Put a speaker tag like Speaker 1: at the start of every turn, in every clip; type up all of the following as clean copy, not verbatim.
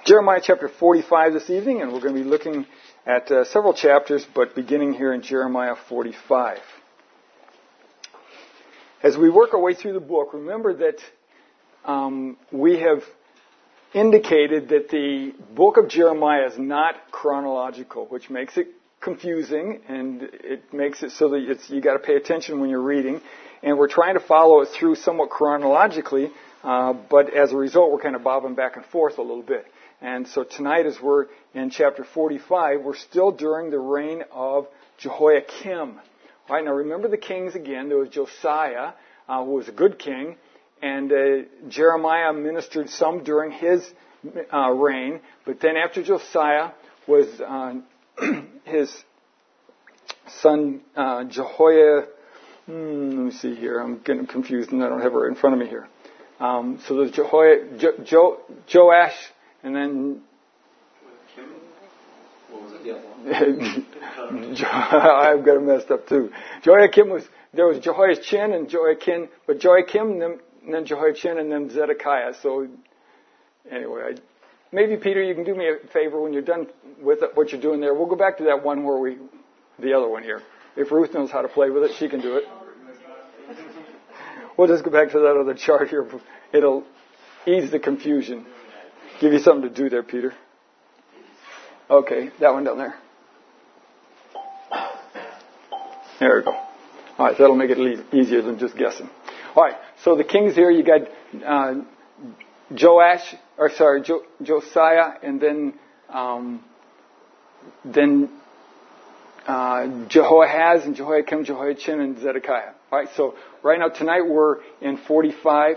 Speaker 1: Jeremiah chapter 45 this evening, and we're going to be looking at several chapters, but beginning here in Jeremiah 45. As we work our way through the book, remember that we have indicated that the book of Jeremiah is not chronological, which makes it confusing, and it makes it so that you got to pay attention when you're reading. And we're trying to follow it through somewhat chronologically, but as a result, we're kind of bobbing back and forth a little bit. And so tonight, as we're in chapter 45, we're still during the reign of Jehoiakim. All right, now remember the kings again. There was Josiah, who was a good king, and Jeremiah ministered some during his reign. But then after Josiah was his son Jehoiakim. Let me see here. I'm getting confused, and I don't have it in front of me here. So there's Joash, and then
Speaker 2: what was it? The other one?
Speaker 1: I've got it messed up too. There was Jehoiachin and Joachim, but Joachim, and then Jehoiachin, and then Zedekiah. So anyway, maybe Peter, you can do me a favor when you're done with what you're doing there. We'll go back to that one the other one here. If Ruth knows how to play with it, she can do it. We'll just go back to that other chart here. It'll ease the confusion. Give you something to do there, Peter. Okay, that one down there. There we go. All right, that'll make it easier than just guessing. All right, so the kings here, you got Josiah, and then Jehoahaz and Jehoiakim, Jehoiachin, and Zedekiah. All right, so right now tonight we're in 45.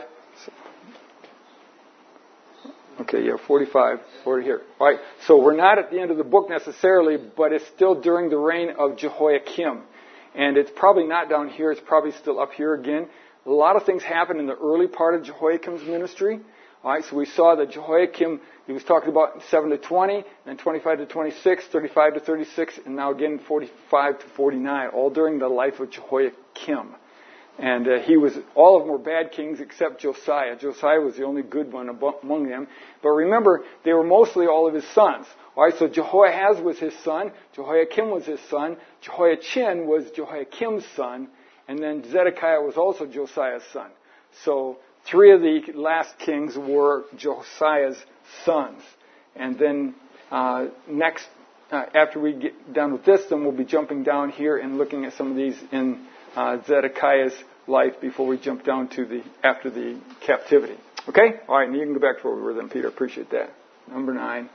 Speaker 1: Okay, yeah, 45, 40 here. All right, so we're not at the end of the book necessarily, but it's still during the reign of Jehoiakim. And it's probably not down here, it's probably still up here again. A lot of things happened in the early part of Jehoiakim's ministry. All right, so we saw that Jehoiakim, he was talking about 7 to 20, then 25 to 26, 35 to 36, and now again 45 to 49, all during the life of Jehoiakim. And all of them were bad kings except Josiah. Josiah was the only good one among them. But remember, they were mostly all of his sons. All right, so Jehoahaz was his son, Jehoiakim was his son, Jehoiachin was Jehoiakim's son, and then Zedekiah was also Josiah's son. So 3 of the last kings were Josiah's sons. And then next, after we get done with this, then we'll be jumping down here and looking at some of these in Zedekiah's life before we jump down to after the captivity. Okay? All right, and you can go back to where we were then, Peter. Appreciate that. Number 9.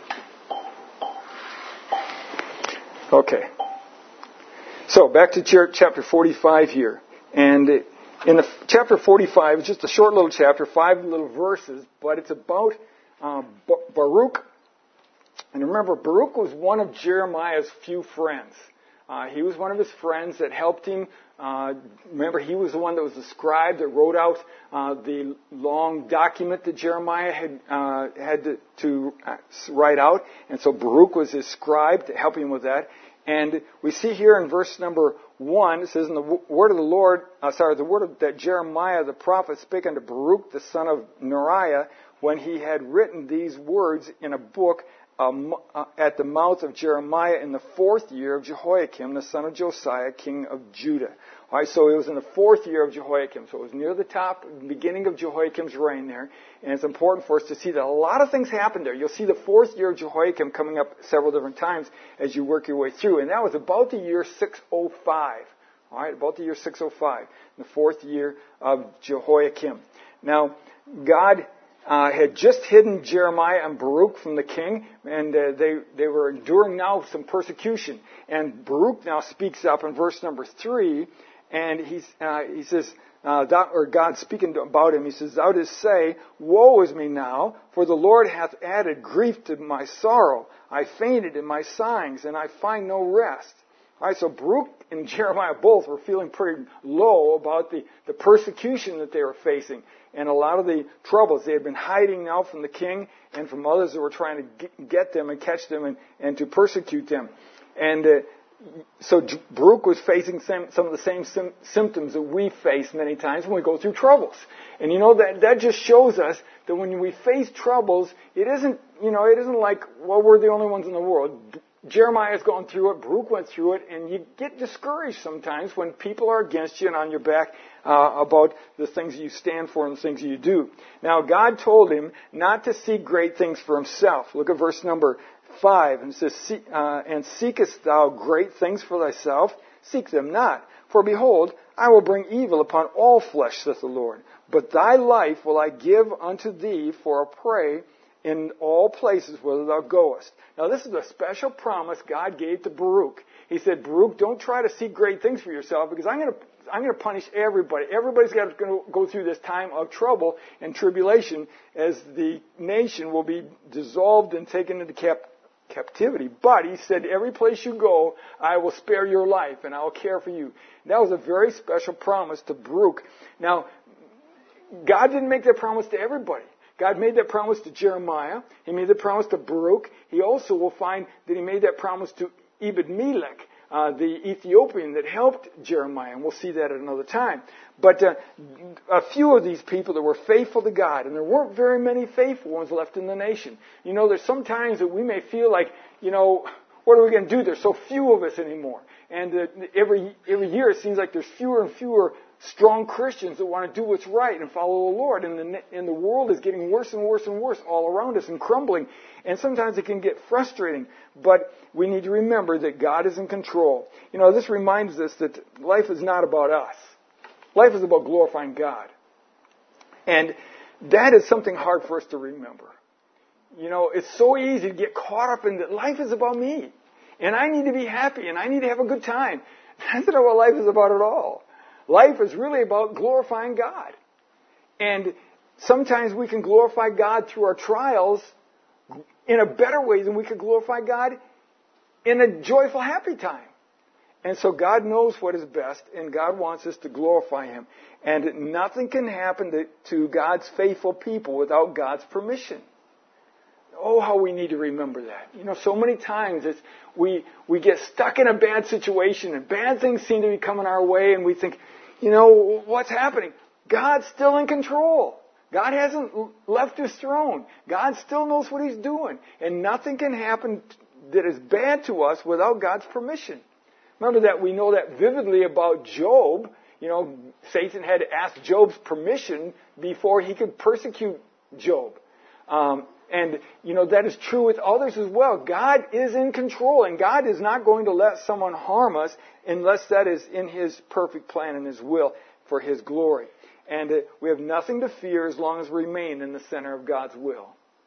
Speaker 1: Okay. So back to chapter 45 here. And in chapter 45, it's just a short little chapter, 5 little verses, but it's about Baruch. And remember, Baruch was one of Jeremiah's few friends. He was one of his friends that helped him. Remember, he was the one that was the scribe that wrote out the long document that Jeremiah had to write out. And so Baruch was his scribe to help him with that. And we see here in verse number 1, it says, "In the word of the Lord, the word that Jeremiah the prophet spake unto Baruch the son of Neriah, when he had written these words in a book at the mouth of Jeremiah in the 4th year of Jehoiakim, the son of Josiah, king of Judah." All right, so it was in the 4th year of Jehoiakim. So it was near the beginning of Jehoiakim's reign there. And it's important for us to see that a lot of things happened there. You'll see the 4th year of Jehoiakim coming up several different times as you work your way through. And that was about the year 605. All right, about the year 605, the 4th year of Jehoiakim. Now, God had just hidden Jeremiah and Baruch from the king, and they were enduring now some persecution. And Baruch now speaks up in verse number 3, and he says, God speaking about him, he says, "Thou didst say, Woe is me now, for the Lord hath added grief to my sorrow. I fainted in my sighings, and I find no rest." All right, so Baruch and Jeremiah both were feeling pretty low about the persecution that they were facing and a lot of the troubles. They had been hiding now from the king and from others that were trying to get them and catch them and to persecute them. And So Baruch was facing some of the same symptoms that we face many times when we go through troubles. And that just shows us that when we face troubles, it isn't like, well, we're the only ones in the world. Jeremiah's gone through it, Baruch went through it, and you get discouraged sometimes when people are against you and on your back about the things you stand for and the things you do. Now, God told him not to seek great things for himself. Look at verse number 5, and it says, and seekest thou great things for thyself? Seek them not. For behold, I will bring evil upon all flesh, saith the Lord. But thy life will I give unto thee for a prey in all places whither thou goest. Now this is a special promise God gave to Baruch. He said, Baruch, don't try to seek great things for yourself, because I'm going to punish everybody. Everybody's going to go through this time of trouble and tribulation as the nation will be dissolved and taken into captivity. But he said, every place you go, I will spare your life and I will care for you. And that was a very special promise to Baruch. Now, God didn't make that promise to everybody. God made that promise to Jeremiah. He made that promise to Baruch. He also will find that he made that promise to Ebed-Melech, the Ethiopian that helped Jeremiah. And we'll see that at another time. But a few of these people that were faithful to God, and there weren't very many faithful ones left in the nation. There's some times that we may feel like, what are we going to do? There's so few of us anymore. And every year it seems like there's fewer and fewer strong Christians that want to do what's right and follow the Lord. And the world is getting worse and worse and worse all around us and crumbling. And sometimes it can get frustrating. But we need to remember that God is in control. This reminds us that life is not about us. Life is about glorifying God. And that is something hard for us to remember. It's so easy to get caught up in that life is about me. And I need to be happy and I need to have a good time. That's not what life is about at all. Life is really about glorifying God. And sometimes we can glorify God through our trials in a better way than we could glorify God in a joyful, happy time. And so God knows what is best, and God wants us to glorify Him. And nothing can happen to God's faithful people without God's permission. Oh, how we need to remember that. So many times we get stuck in a bad situation and bad things seem to be coming our way and we think, what's happening? God's still in control. God hasn't left His throne. God still knows what He's doing. And nothing can happen that is bad to us without God's permission. Remember that we know that vividly about Job. Satan had to ask Job's permission before he could persecute Job. And that is true with others as well. God is in control, and God is not going to let someone harm us unless that is in His perfect plan and His will for His glory. And we have nothing to fear as long as we remain in the center of God's will.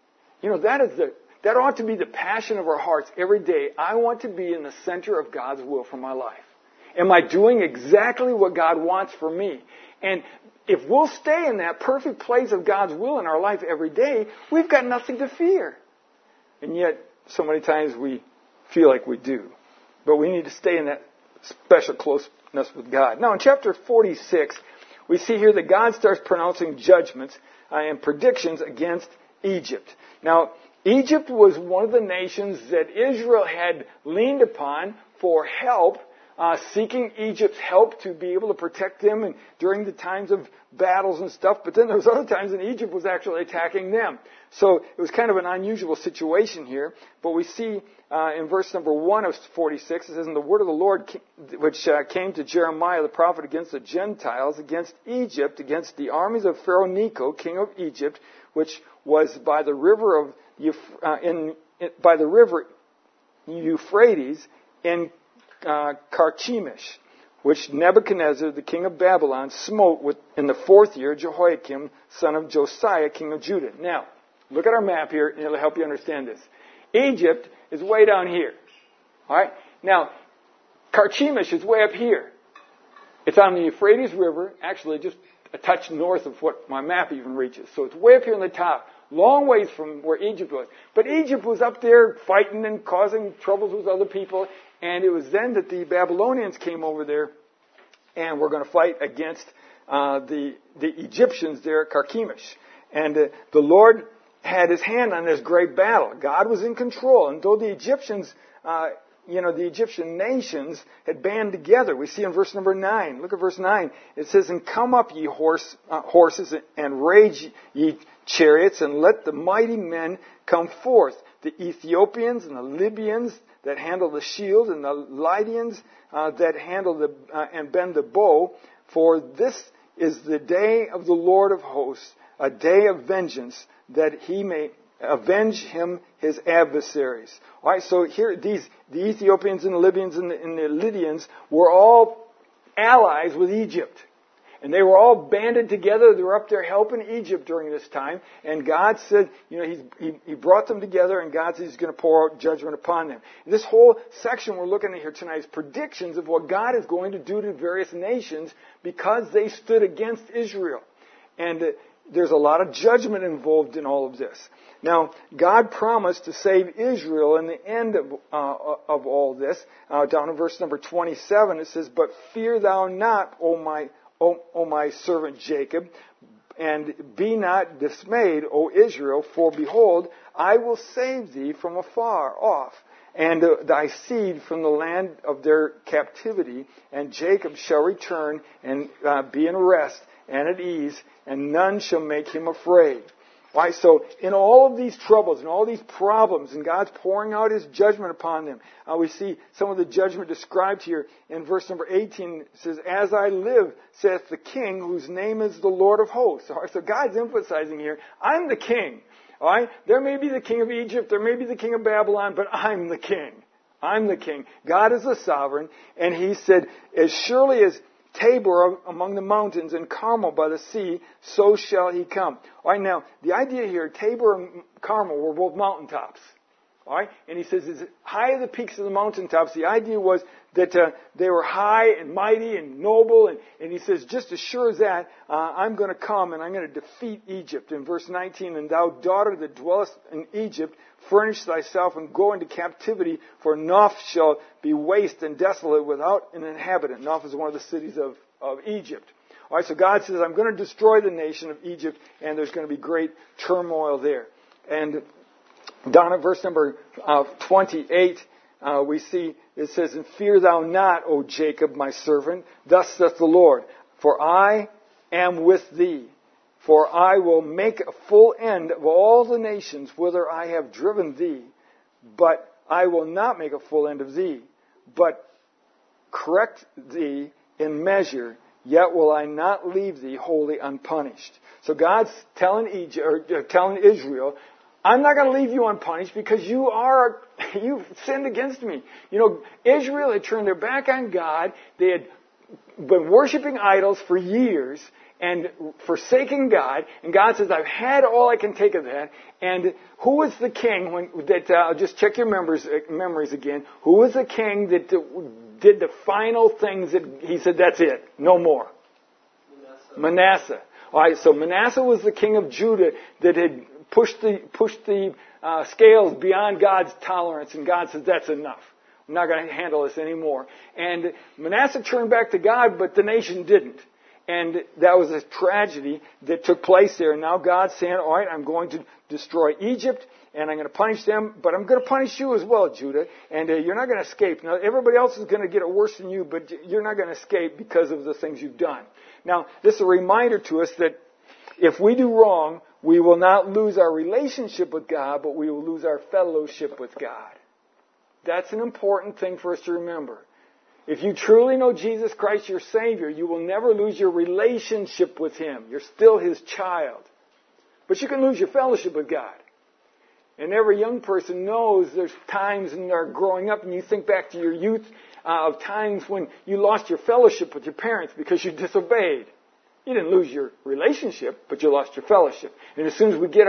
Speaker 1: That ought to be the passion of our hearts every day. I want to be in the center of God's will for my life. Am I doing exactly what God wants for me? And if we'll stay in that perfect place of God's will in our life every day, we've got nothing to fear. And yet, so many times we feel like we do. But we need to stay in that special closeness with God. Now, in chapter 46, we see here that God starts pronouncing judgments and predictions against Egypt. Now, Egypt was one of the nations that Israel had leaned upon for help, seeking Egypt's help to be able to protect them and during the times of battles and stuff. But then there was other times when Egypt was actually attacking them. So it was kind of an unusual situation here. But we see in verse number 1 of 46, it says, "And the word of the Lord which came to Jeremiah the prophet against the Gentiles, against Egypt, against the armies of Pharaoh Necho, king of Egypt, which was by the river Euphrates in Carchemish, which Nebuchadnezzar, the king of Babylon, smote in the 4th year Jehoiakim, son of Josiah, king of Judah." Now, look at our map here, and it'll help you understand this. Egypt is way down here. All right? Now, Carchemish is way up here. It's on the Euphrates River, actually just a touch north of what my map even reaches. So it's way up here on the top, long ways from where Egypt was. But Egypt was up there fighting and causing troubles with other people. And it was then that the Babylonians came over there and were going to fight against the Egyptians there at Carchemish. And the Lord had His hand on this great battle. God was in control. And though the Egyptians the Egyptian nations had band together. We see in verse number 9. Look at verse 9. It says, "And come up, ye horses, and rage ye chariots, and let the mighty men come forth. The Ethiopians and the Libyans that handle the shield, and the Lydians that handle and bend the bow. For this is the day of the Lord of hosts, a day of vengeance, that he may avenge him his adversaries." All right, so here the Ethiopians and the Libyans and the Lydians were all allies with Egypt. And they were all banded together. They were up there helping Egypt during this time. And God said, He brought them together, and God said He's going to pour out judgment upon them. And this whole section we're looking at here tonight is predictions of what God is going to do to various nations because they stood against Israel. And there's a lot of judgment involved in all of this. Now, God promised to save Israel in the end of all this. Down in verse number 27, it says, "But fear thou not, O my servant Jacob, and be not dismayed, O Israel, for behold, I will save thee from afar off, and thy seed from the land of their captivity, and Jacob shall return and be in rest and at ease, and none shall make him afraid." Right, so in all of these troubles and all these problems, and God's pouring out His judgment upon them, we see some of the judgment described here in verse number 18. It says, "As I live, saith the King, whose name is the Lord of hosts." All right, so God's emphasizing here, I'm the King. All right, there may be the king of Egypt, there may be the king of Babylon, but I'm the King. I'm the King. God is the sovereign, and He said, "As surely as Tabor among the mountains and Carmel by the sea, so shall He come." All right, now, the idea here, Tabor and Carmel were both mountaintops. All right, and He says, as high as the peaks of the mountaintops, the idea was that they were high and mighty and noble, and He says, just as sure as that, I'm going to come and I'm going to defeat Egypt. In verse 19, "And thou, daughter that dwellest in Egypt, furnish thyself and go into captivity, for Noph shall be waste and desolate without an inhabitant." Noph is one of the cities of Egypt. All right, so God says, I'm going to destroy the nation of Egypt, and there's going to be great turmoil there. And down at verse number 28, we see it says, "And fear thou not, O Jacob, my servant, thus saith the Lord, for I am with thee. For I will make a full end of all the nations whither I have driven thee, but I will not make a full end of thee, but correct thee in measure, yet will I not leave thee wholly unpunished." So God's telling Israel, I'm not going to leave you unpunished because you've sinned against me. Israel had turned their back on God. They had been worshiping idols for years and forsaking God. And God says, I've had all I can take of that. And who was the king just check your memories again. Who was the king that did the final things that He said, that's it, no more? Manasseh. All right, so Manasseh was the king of Judah that had pushed the scales beyond God's tolerance, and God says, that's enough. I'm not going to handle this anymore. And Manasseh turned back to God, but the nation didn't. And that was a tragedy that took place there. And now God's saying, all right, I'm going to destroy Egypt, and I'm going to punish them, but I'm going to punish you as well, Judah, and you're not going to escape. Now, everybody else is going to get it worse than you, but you're not going to escape because of the things you've done. Now, this is a reminder to us that if we do wrong, we will not lose our relationship with God, but we will lose our fellowship with God. That's an important thing for us to remember. If you truly know Jesus Christ, your Savior, you will never lose your relationship with Him. You're still His child. But you can lose your fellowship with God. And every young person knows there's times in their growing up, and you think back to your youth of times when you lost your fellowship with your parents because you disobeyed. You didn't lose your relationship, but you lost your fellowship. And as soon as we get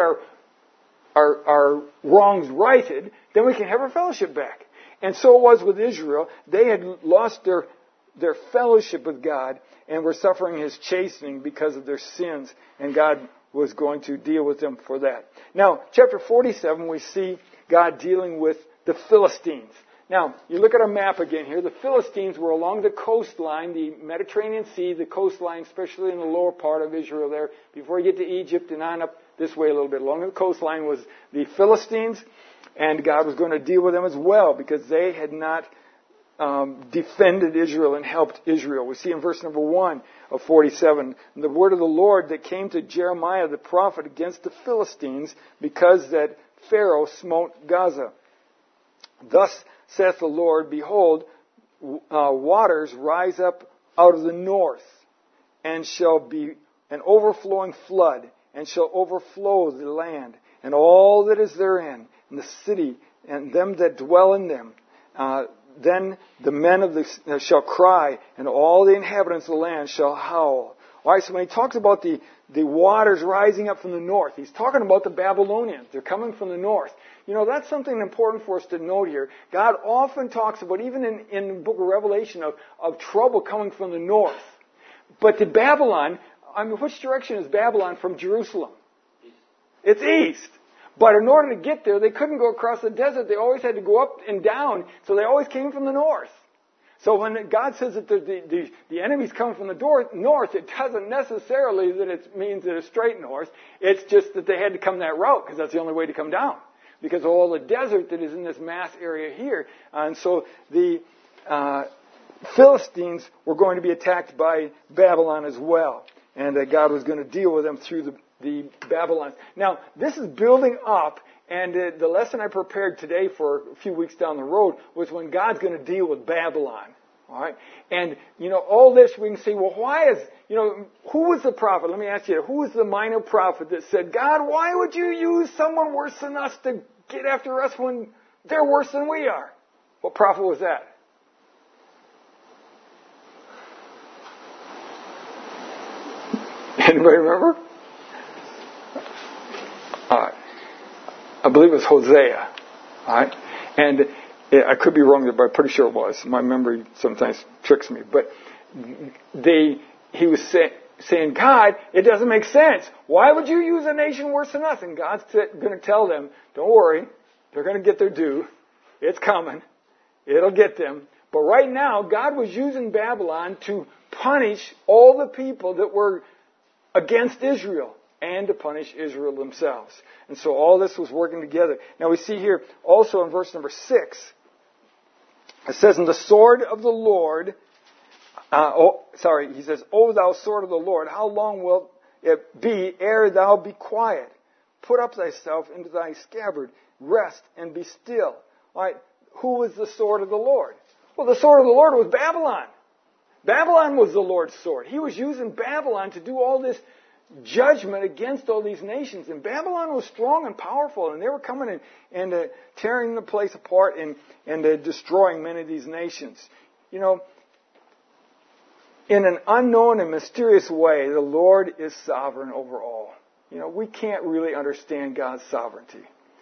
Speaker 1: our wrongs righted, then we can have our fellowship back. And so it was with Israel. They had lost their fellowship with God and were suffering His chastening because of their sins. And God was going to deal with them for that. Now, chapter 47, we see God dealing with the Philistines. Now, you look at our map again here. The Philistines were along the coastline, the Mediterranean Sea, the coastline, especially in the lower part of Israel there. Before you get to Egypt and on up this way a little bit. Along the coastline was the Philistines. And God was going to deal with them as well because they had not defended Israel and helped Israel. We see in verse number 1 of 47, the word of the Lord that came to Jeremiah the prophet against the Philistines because that Pharaoh smote Gaza. Thus saith the Lord, behold, waters rise up out of the north, and shall be an overflowing flood, and shall overflow the land, and all that is therein, and the city, and them that dwell in them. Then the men of the shall cry, and all the inhabitants of the land shall howl. All right, so when he talks about the waters rising up from the north, he's talking about the Babylonians. They're coming from the north. You know, that's something important for us to note here. God often talks about, even in the book of Revelation, of trouble coming from the north. But to Babylon, I mean, which direction is Babylon from Jerusalem? It's east. But in order to get there, they couldn't go across the desert. They always had to go up and down, so they always came from the north. So when God says that the enemy's coming from the north, it doesn't necessarily that it means that it's straight north. It's just that they had to come that route because that's the only way to come down. Because of all the desert that is in this mass area here. And so the Philistines were going to be attacked by Babylon as well. And that God was going to deal with them through the Babylons. Now, this is building up. And the lesson I prepared today for a few weeks down the road was when God's going to deal with Babylon. All right? And, you know, all this we can say, well, why is, you know, who was the prophet? Let me ask you, who was the minor prophet that said, God, why would you use someone worse than us to get after us when they're worse than we are? What prophet was that? Anybody remember? I believe it was Hosea. All right? And I could be wrong, but I'm pretty sure it was. My memory sometimes tricks me. But he was saying, God, it doesn't make sense. Why would you use a nation worse than us? And God's going to tell them, don't worry. They're going to get their due. It's coming. It'll get them. But right now, God was using Babylon to punish all the people that were against Israel and to punish Israel themselves. And so all this was working together. Now we see here also in verse number 6, it says, and the sword of the Lord, he says, O thou sword of the Lord, how long will it be ere thou be quiet? Put up thyself into thy scabbard, rest and be still. All right, who was the sword of the Lord? Well, the sword of the Lord was Babylon. Babylon was the Lord's sword. He was using Babylon to do all this judgment against all these nations. And Babylon was strong and powerful, and they were coming and tearing the place apart and destroying many of these nations. You know, in an unknown and mysterious way, the Lord is sovereign over all. You know, we can't really understand God's sovereignty.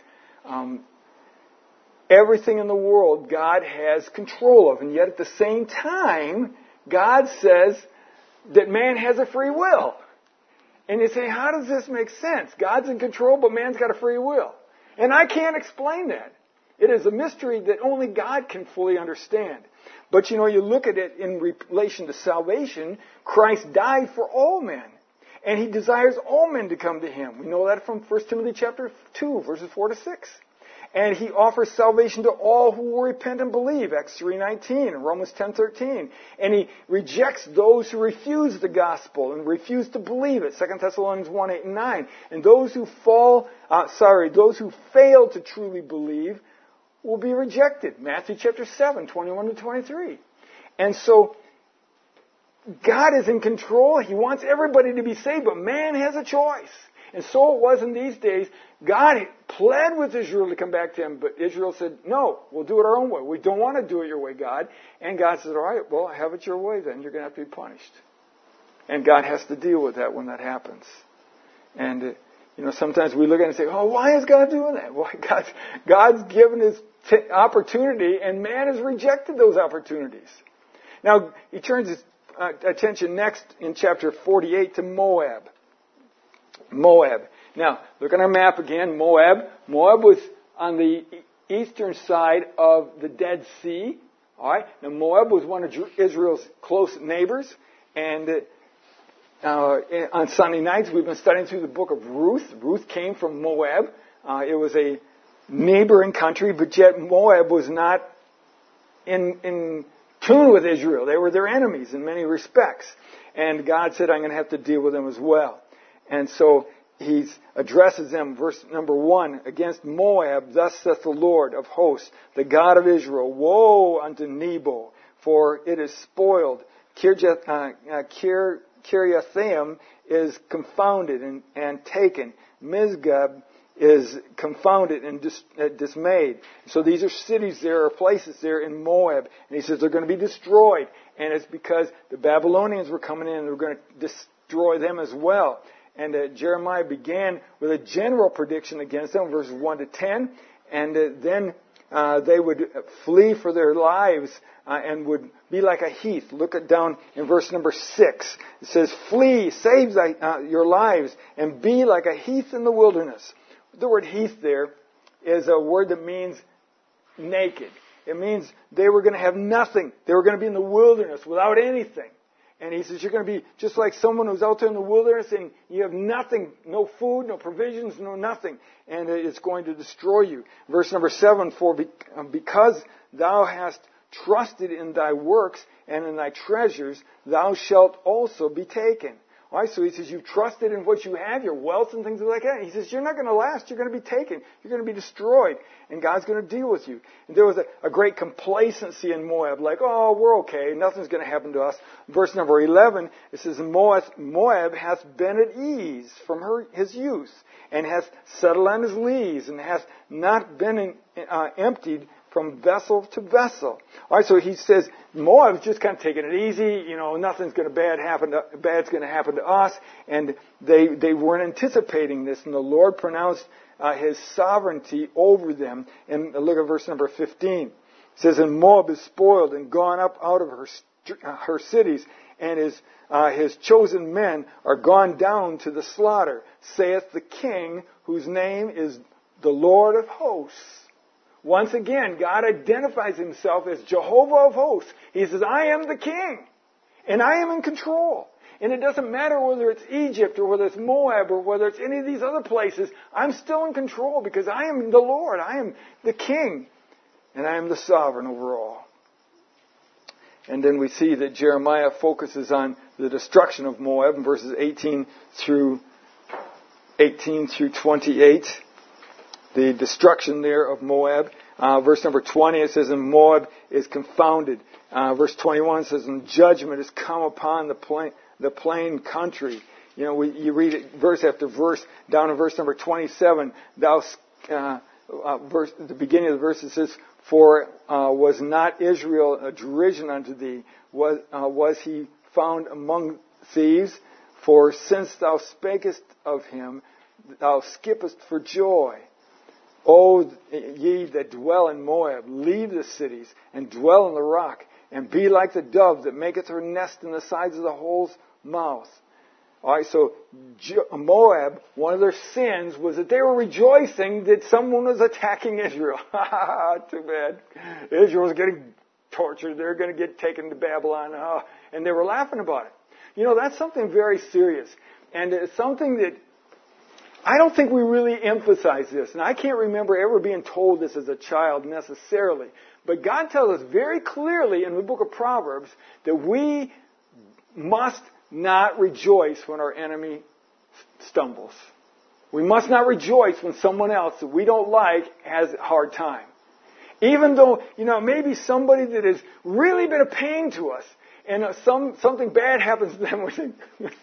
Speaker 1: Everything in the world God has control of, and yet at the same time, God says that man has a free will. And you say, how does this make sense? God's in control, but man's got a free will. And I can't explain that. It is a mystery that only God can fully understand. But you know, you look at it in relation to salvation, Christ died for all men. And He desires all men to come to Him. We know that from 1 Timothy chapter 2, verses 4 to 6. And He offers salvation to all who will repent and believe, Acts 3:19 and Romans 10:13. And He rejects those who refuse the gospel and refuse to believe it, 2 Thessalonians 1:8 and 9. And those who those who fail to truly believe will be rejected, Matthew chapter 7, 21 to 23. And so, God is in control. He wants everybody to be saved, but man has a choice. And so it was in these days. God pled with Israel to come back to Him, but Israel said, no, we'll do it our own way. We don't want to do it your way, God. And God said, all right, well, have it your way then. You're going to have to be punished. And God has to deal with that when that happens. And, you know, sometimes we look at it and say, oh, why is God doing that? Why God's given His opportunity, and man has rejected those opportunities. Now, He turns His attention next in chapter 48 to Moab. Moab. Now, look on our map again. Moab. Moab was on the eastern side of the Dead Sea. All right. Now, Moab was one of Israel's close neighbors. And on Sunday nights, we've been studying through the book of Ruth. Ruth came from Moab. It was a neighboring country, but yet Moab was not in tune with Israel. They were their enemies in many respects. And God said, I'm going to have to deal with them as well. And so he addresses them, verse number 1, against Moab, thus saith the Lord of hosts, the God of Israel, woe unto Nebo, for it is spoiled. Kiriathaim is confounded and taken. Mizgab is confounded and dismayed. So these are cities there, or places there in Moab. And he says they're going to be destroyed. And it's because the Babylonians were coming in and they're going to destroy them as well. And Jeremiah began with a general prediction against them, verses 1 to 10. And then they would flee for their lives and would be like a heath. Look down in verse number 6. It says, flee, save your lives, and be like a heath in the wilderness. The word heath there is a word that means naked. It means they were going to have nothing. They were going to be in the wilderness without anything. And he says, you're going to be just like someone who's out there in the wilderness and you have nothing, no food, no provisions, no nothing. And it's going to destroy you. Verse number 7, for because thou hast trusted in thy works and in thy treasures, thou shalt also be taken. All right, so he says, you've trusted in what you have, your wealth and things like that. He says, you're not going to last. You're going to be taken. You're going to be destroyed. And God's going to deal with you. And there was a great complacency in Moab, like, oh, we're okay. Nothing's going to happen to us. Verse number 11, it says, Moab hath been at ease from his youth, and hath settled on his lees, and hath not been emptied from vessel to vessel. All right, so he says Moab's just kind of taking it easy. You know, nothing's going to bad's going to happen to us. And they weren't anticipating this. And the Lord pronounced His sovereignty over them. And look at verse number 15. It says, and Moab is spoiled and gone up out of her cities, and his chosen men are gone down to the slaughter, saith the King, whose name is the Lord of hosts. Once again, God identifies Himself as Jehovah of hosts. He says, I am the King, and I am in control. And it doesn't matter whether it's Egypt or whether it's Moab or whether it's any of these other places. I'm still in control because I am the Lord. I am the King, and I am the sovereign over all. And then we see that Jeremiah focuses on the destruction of Moab in verses 18 through 28. The destruction there of Moab. Verse number 20, it says, and Moab is confounded. Verse 21 says, and judgment has come upon the plain country. You know, you read it verse after verse. Down in verse number 27, the beginning of the verse, it says, for was not Israel a derision unto thee? Was he found among thieves? For since thou spakest of him, thou skippest for joy. O ye that dwell in Moab, leave the cities and dwell in the rock, and be like the dove that maketh her nest in the sides of the hole's mouth. All right, so Moab, one of their sins was that they were rejoicing that someone was attacking Israel. Too bad. Israel was getting tortured. They're going to get taken to Babylon. And they were laughing about it. You know, that's something very serious. And it's something that I don't think we really emphasize this. And I can't remember ever being told this as a child necessarily. But God tells us very clearly in the book of Proverbs that we must not rejoice when our enemy stumbles. We must not rejoice when someone else that we don't like has a hard time. Even though, you know, maybe somebody that has really been a pain to us and something bad happens to them, we think,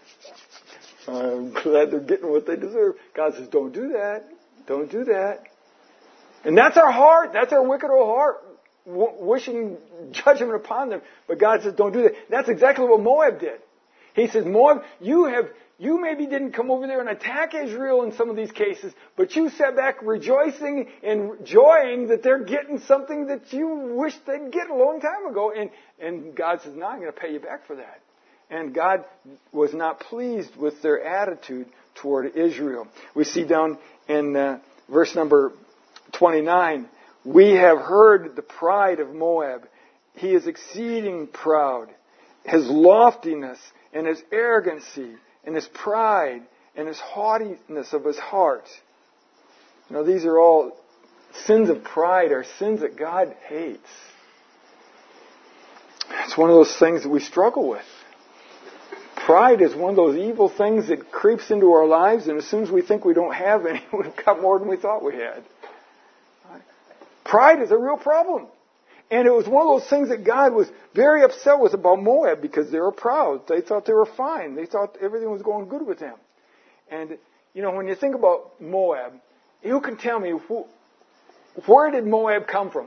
Speaker 1: I'm glad they're getting what they deserve. God says, don't do that. Don't do that. And that's our heart. That's our wicked old heart, wishing judgment upon them. But God says, don't do that. That's exactly what Moab did. He says, Moab, you maybe didn't come over there and attack Israel in some of these cases, but you sat back rejoicing and enjoying that they're getting something that you wished they'd get a long time ago. And God says, no, I'm going to pay you back for that. And God was not pleased with their attitude toward Israel. We see down in verse number 29, we have heard the pride of Moab. He is exceeding proud. His loftiness and his arrogancy and his pride and his haughtiness of his heart. You know, these are all sins of pride are sins that God hates. It's one of those things that we struggle with. Pride is one of those evil things that creeps into our lives, and as soon as we think we don't have any, we've got more than we thought we had. Pride is a real problem. And it was one of those things that God was very upset with about Moab because they were proud. They thought they were fine. They thought everything was going good with them. And, when you think about Moab, who can tell me, where did Moab come from?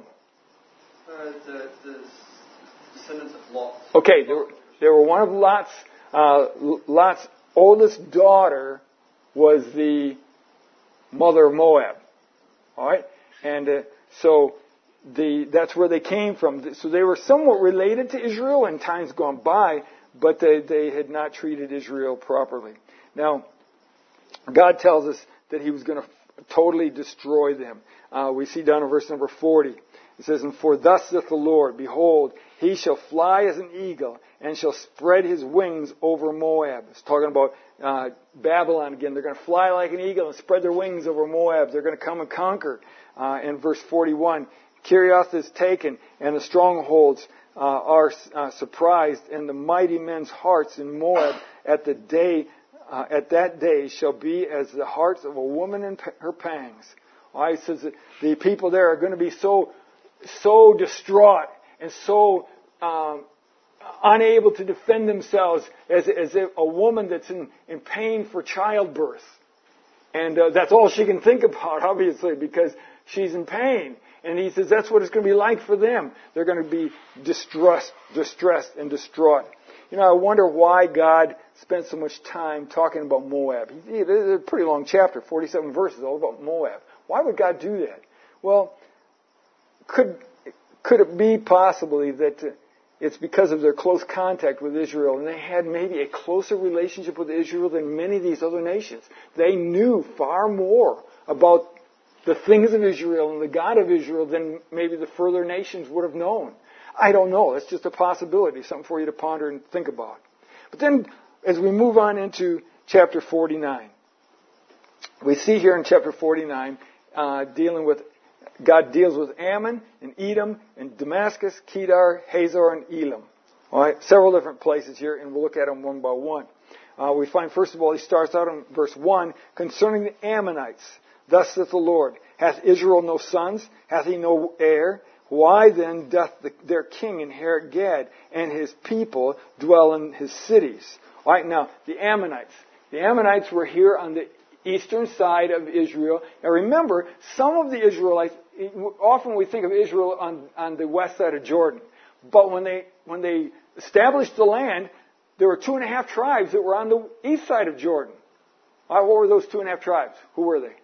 Speaker 2: The descendants of Lot.
Speaker 1: Okay, they were one of Lot's. Lot's oldest daughter was the mother of Moab. All right? And so that's where they came from. So they were somewhat related to Israel in times gone by, but they had not treated Israel properly. Now, God tells us that He was going to totally destroy them. We see down in verse number 40. It says, "And for thus saith the Lord, behold, He shall fly as an eagle, and shall spread His wings over Moab." It's talking about Babylon again. They're going to fly like an eagle and spread their wings over Moab. They're going to come and conquer. In verse 41, Kirioth is taken, and the strongholds are surprised, and the mighty men's hearts in Moab at that day shall be as the hearts of a woman in her pangs. It says that the people there are going to be so distraught and so unable to defend themselves as if a woman that's in pain for childbirth. And that's all she can think about, obviously, because she's in pain. And he says that's what it's going to be like for them. They're going to be distressed and distraught. I wonder why God spent so much time talking about Moab. It's a pretty long chapter, 47 verses, all about Moab. Why would God do that? Well, could it be possibly that it's because of their close contact with Israel, and they had maybe a closer relationship with Israel than many of these other nations? They knew far more about the things of Israel and the God of Israel than maybe the further nations would have known. I don't know. It's just a possibility, something for you to ponder and think about. But then, as we move on into chapter 49, we see here in chapter 49, God deals with Ammon and Edom and Damascus, Kedar, Hazor, and Elam. All right, several different places here, and we'll look at them one by one. We find, first of all, he starts out in verse 1, concerning the Ammonites. Thus saith the Lord, hath Israel no sons? Hath he no heir? Why then doth their king inherit Gad, and his people dwell in his cities? All right, now, the Ammonites. The Ammonites were here on the eastern side of Israel. Now remember, some of the Israelites, often we think of Israel on the west side of Jordan. But when they established the land, there were 2.5 tribes that were on the east side of Jordan. All right, what were those 2.5 tribes? Who were they?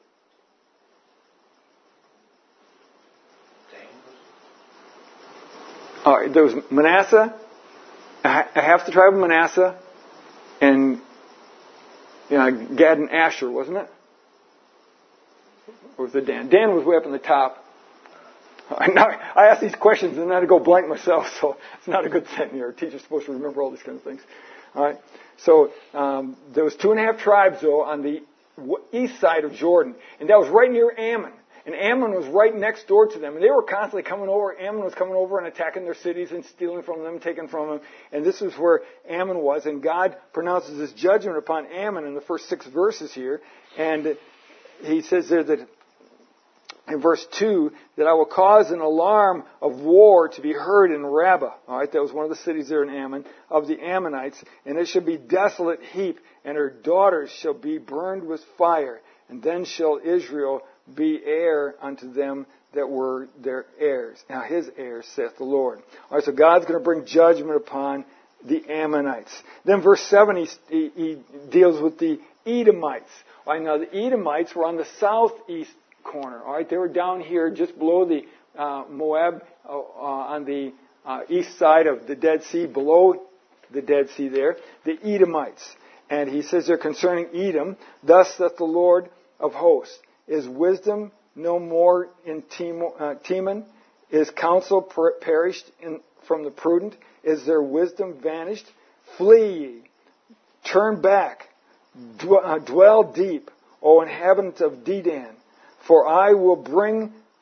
Speaker 1: All right, there was Manasseh, half the tribe of Manasseh, and Gad and Asher, wasn't it? Or was it Dan? Dan was way up in the top. Now, I ask these questions and then I go blank myself, so it's not a good thing. Your teacher's supposed to remember all these kind of things. All right. So there was 2.5 tribes, though, on the east side of Jordan, and that was right near Ammon. And Ammon was right next door to them. And they were constantly coming over. Ammon was coming over and attacking their cities and stealing from them, taking from them. And this is where Ammon was. And God pronounces His judgment upon Ammon in the first 6 verses here. And He says there that in verse 2, that I will cause an alarm of war to be heard in Rabbah. All right, that was one of the cities there in Ammon, of the Ammonites. And it shall be desolate heap, and her daughters shall be burned with fire. And then shall Israel be heir unto them that were their heirs. Now his heirs, saith the Lord. All right, so God's going to bring judgment upon the Ammonites. Then verse 7, he deals with the Edomites. All right, now the Edomites were on the southeast corner. All right, they were down here just below the Moab, on the east side of the Dead Sea, below the Dead Sea there, the Edomites. And he says there concerning Edom, thus saith the Lord of hosts, is wisdom no more in Teman? Is counsel perished from the prudent? Is their wisdom vanished? Flee ye, turn back, dwell deep, O inhabitants of Dedan, for I will bring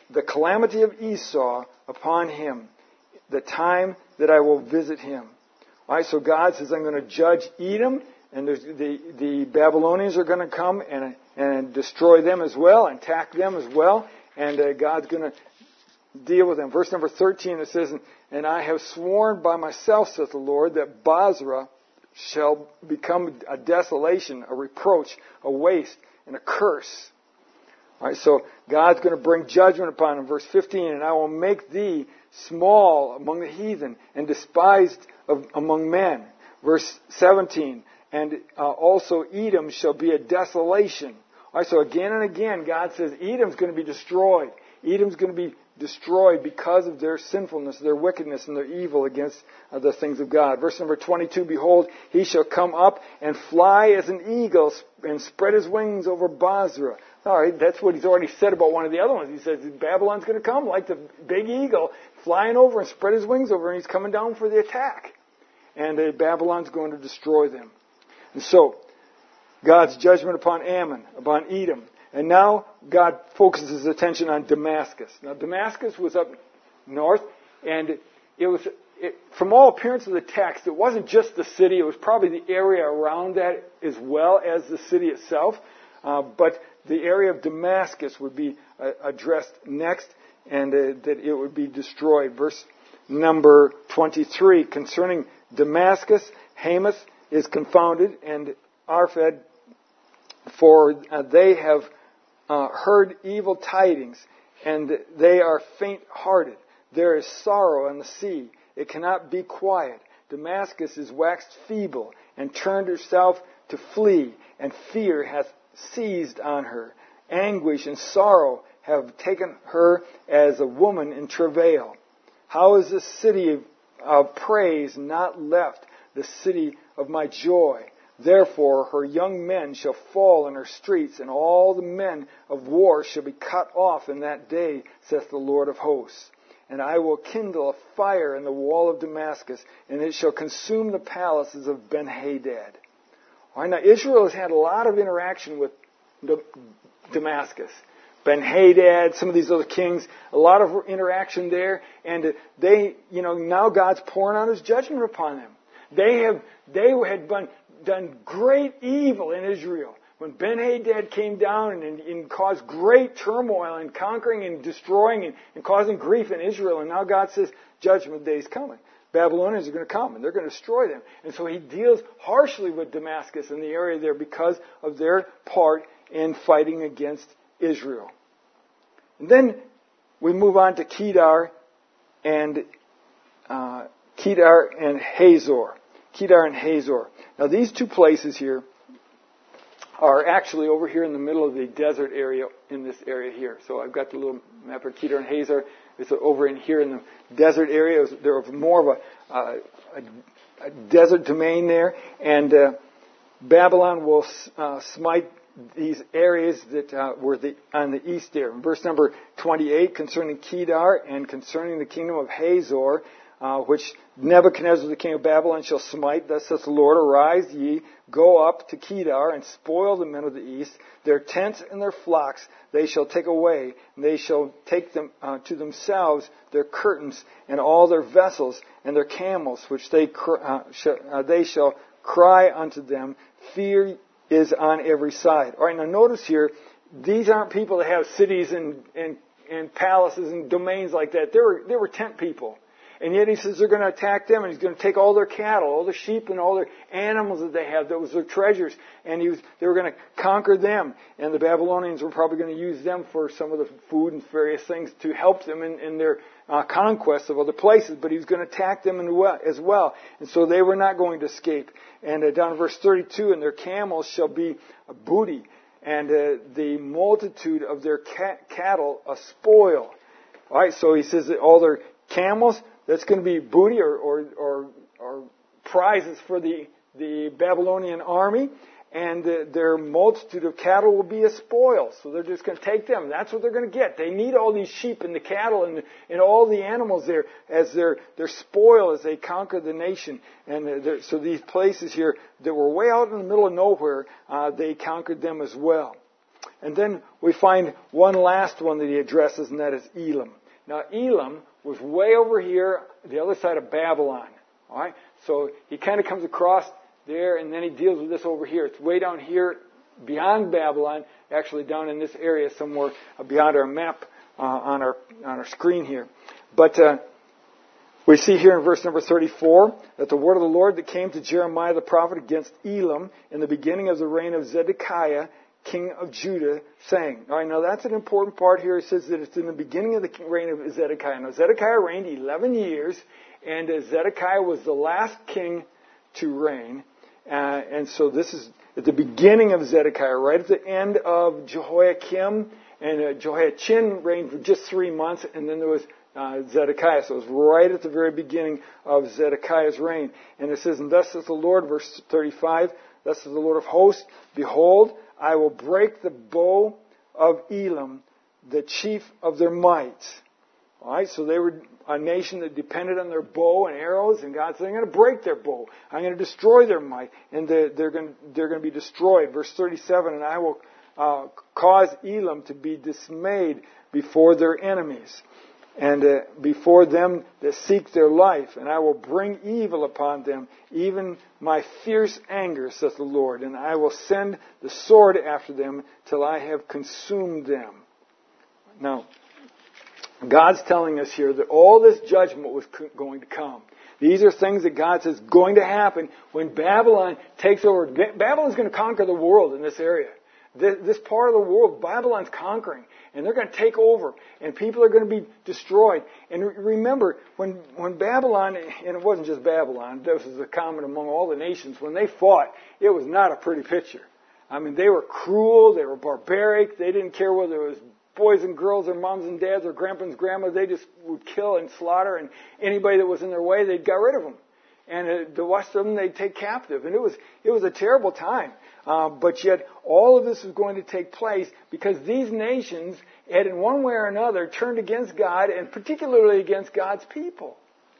Speaker 1: the calamity of Esau upon him, the time that I will visit him. All right, so God says, I'm going to judge Edom, and the Babylonians are going to come and destroy them as well, and attack them as well, and God's going to deal with them. Verse number 13, it says, and I have sworn by myself, saith the Lord, that Bozrah shall become a desolation, a reproach, a waste, and a curse. All right, so God's going to bring judgment upon him. Verse 15, and I will make thee small among the heathen and despised among men. Verse 17, and also Edom shall be a desolation. All right, so again and again, God says Edom's going to be destroyed. Edom's going to be destroyed because of their sinfulness, their wickedness, and their evil against the things of God. Verse number 22, behold, he shall come up and fly as an eagle and spread his wings over Bozrah. All right, that's what he's already said about one of the other ones. He says Babylon's going to come like the big eagle, flying over and spread his wings over, and he's coming down for the attack. And Babylon's going to destroy them. And so, God's judgment upon Ammon, upon Edom. And now God focuses his attention on Damascus. Now Damascus was up north, and from all appearance of the text, it wasn't just the city, it was probably the area around that as well as the city itself. But the area of Damascus would be addressed next, and that it would be destroyed. Verse number 23, concerning Damascus, Hamath is confounded, and Arphad, for they have heard evil tidings, and they are faint-hearted. There is sorrow in the sea. It cannot be quiet. Damascus is waxed feeble, and turned herself to flee, and fear hath seized on her. Anguish and sorrow have taken her as a woman in travail. How is the city of praise not left, the city of my joy? Therefore her young men shall fall in her streets, and all the men of war shall be cut off in that day, saith the Lord of hosts. And I will kindle a fire in the wall of Damascus, and it shall consume the palaces of Ben-Hadad. All right, now Israel has had a lot of interaction with Damascus. Ben-Hadad, some of these other kings, a lot of interaction there, and now God's pouring out his judgment upon them. They had done great evil in Israel. When Ben-Hadad came down and caused great turmoil and conquering and destroying and causing grief in Israel, and now God says judgment day is coming. Babylonians are going to come and they're going to destroy them. And so he deals harshly with Damascus in the area there because of their part in fighting against Israel. And then we move on to Kedar and Hazor. Kedar and Hazor. Now these two places here are actually over here in the middle of the desert area, in this area here. So I've got the little map of Kedar and Hazor. It's over in here in the desert area. They're more of a desert domain there. And Babylon will smite these areas that were on the east there. In verse number 28, concerning Kedar and concerning the kingdom of Hazor, which Nebuchadnezzar the king of Babylon shall smite, thus saith the Lord, arise ye, go up to Kedar, and spoil the men of the east. Their tents and their flocks they shall take away, and they shall take them to themselves their curtains, and all their vessels, and their camels, which they shall cry unto them. Fear is on every side. All right, now notice here, these aren't people that have cities and palaces and domains like that. They were tent people. And yet he says they're going to attack them, and he's going to take all their cattle, all the sheep, and all their animals that they have. That was their treasures. And they were going to conquer them. And the Babylonians were probably going to use them for some of the food and various things to help them in their conquest of other places. But he was going to attack them as well. And so they were not going to escape. And down in verse 32, and their camels shall be a booty, and the multitude of their cattle a spoil. All right, so he says that all their camels, that's going to be booty or prizes for the Babylonian army, and their multitude of cattle will be a spoil. So they're just going to take them. That's what they're going to get. They need all these sheep and the cattle and all the animals there as their spoil as they conquer the nation. And so these places here that were way out in the middle of nowhere, they conquered them as well. And then we find one last one that he addresses, and that is Elam. Now, Elam was way over here, the other side of Babylon. All right? So he kind of comes across there, and then he deals with this over here. It's way down here beyond Babylon, actually down in this area somewhere beyond our map on our screen here. But we see here in verse number 34 that the word of the Lord that came to Jeremiah the prophet against Elam in the beginning of the reign of Zedekiah, king of Judah, saying. All right, now that's an important part here. It says that it's in the beginning of the reign of Zedekiah. Now Zedekiah reigned 11 years, and Zedekiah was the last king to reign. And so this is at the beginning of Zedekiah, right at the end of Jehoiakim, and Jehoiachin reigned for just 3 months, and then there was Zedekiah. So it was right at the very beginning of Zedekiah's reign. And it says, and thus says the Lord, verse 35, thus says the Lord of hosts, behold, I will break the bow of Elam, the chief of their might. All right, so they were a nation that depended on their bow and arrows, and God said, I'm going to break their bow. I'm going to destroy their might, and they're going to be destroyed. Verse 37, and I will cause Elam to be dismayed before their enemies, and before them that seek their life, and I will bring evil upon them, even my fierce anger, saith the Lord, and I will send the sword after them till I have consumed them. Now, God's telling us here that all this judgment was going to come. These are things that God says going to happen when Babylon takes over. Babylon's going to conquer the world in this area. This part of the world, Babylon's conquering. And they're going to take over. And people are going to be destroyed. And remember, when Babylon, and it wasn't just Babylon, this was a common among all the nations, when they fought, it was not a pretty picture. I mean, they were cruel, they were barbaric, they didn't care whether it was boys and girls, their moms and dads, or grandpas and grandmas. They just would kill and slaughter, and anybody that was in their way, they'd get rid of them. And the rest of them, they'd take captive. And it was a terrible time. But yet, all of this was going to take place because these nations had, in one way or another, turned against God, and particularly against God's people.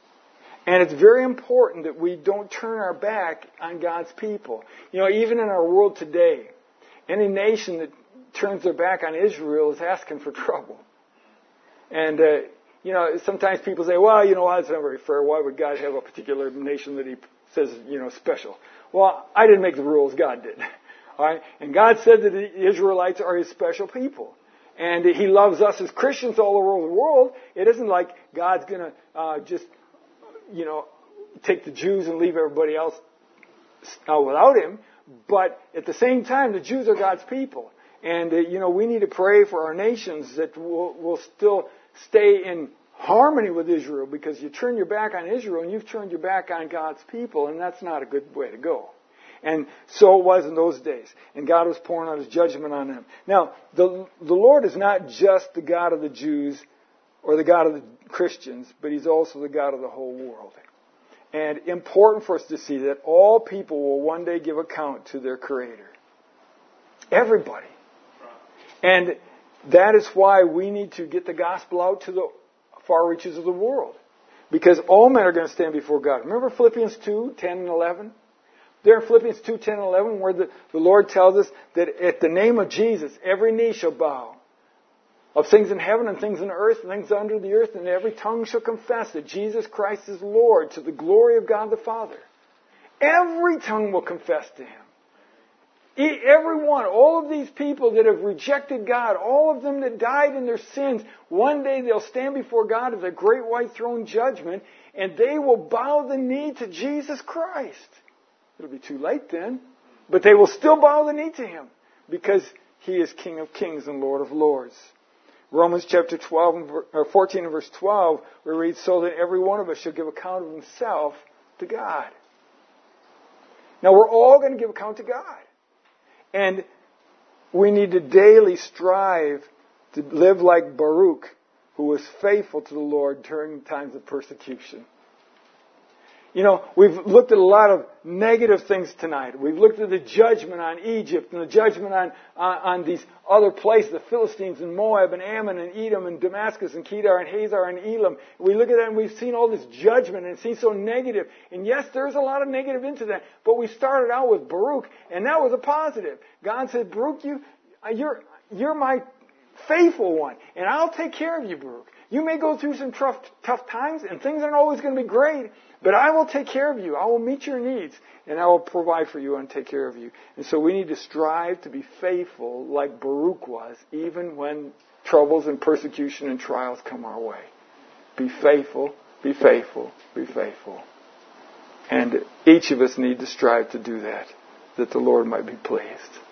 Speaker 1: And it's very important that we don't turn our back on God's people. You know, even in our world today, any nation that turns their back on Israel is asking for trouble. And, you know, sometimes people say, well, you know what, it's not very fair. Why would God have a particular nation that he says, you know, special? Well, I didn't make the rules. God did. All right? And God said that the Israelites are his special people. And he loves us as Christians all over the world. It isn't like God's going to just, you know, take the Jews and leave everybody else without him. But at the same time, the Jews are God's people. And, you know, we need to pray for our nations that will still stay in harmony with Israel, because you turn your back on Israel and you've turned your back on God's people, and that's not a good way to go. And so it was in those days. And God was pouring out his judgment on them. Now, the Lord is not just the God of the Jews or the God of the Christians, but he's also the God of the whole world. And important for us to see that all people will one day give account to their Creator. Everybody. And that is why we need to get the gospel out to the far reaches of the world. Because all men are going to stand before God. Remember Philippians 2, 10 and 11? There in Philippians 2, 10 and 11, where the Lord tells us that at the name of Jesus, every knee shall bow. Of things in heaven and things in earth and things under the earth, and every tongue shall confess that Jesus Christ is Lord, to the glory of God the Father. Every tongue will confess to him. Everyone, all of these people that have rejected God, all of them that died in their sins, one day they'll stand before God at the great white throne judgment, and they will bow the knee to Jesus Christ. It'll be too late then, but they will still bow the knee to him, because he is King of kings and Lord of lords. Romans chapter 14 and verse 12, we read, so that every one of us shall give account of himself to God. Now we're all going to give account to God. And we need to daily strive to live like Baruch, who was faithful to the Lord during times of persecution. You know, we've looked at a lot of negative things tonight. We've looked at the judgment on Egypt and the judgment on these other places, the Philistines and Moab and Ammon and Edom and Damascus and Kedar and Hazar and Elam. We look at that and we've seen all this judgment, and it seems so negative. And yes, there's a lot of negative into that. But we started out with Baruch, and that was a positive. God said, Baruch, you're my faithful one, and I'll take care of you, Baruch. You may go through some tough times, and things aren't always going to be great, but I will take care of you. I will meet your needs, and I will provide for you and take care of you. And so we need to strive to be faithful like Baruch was, even when troubles and persecution and trials come our way. Be faithful, be faithful, be faithful. And each of us need to strive to do that the Lord might be pleased.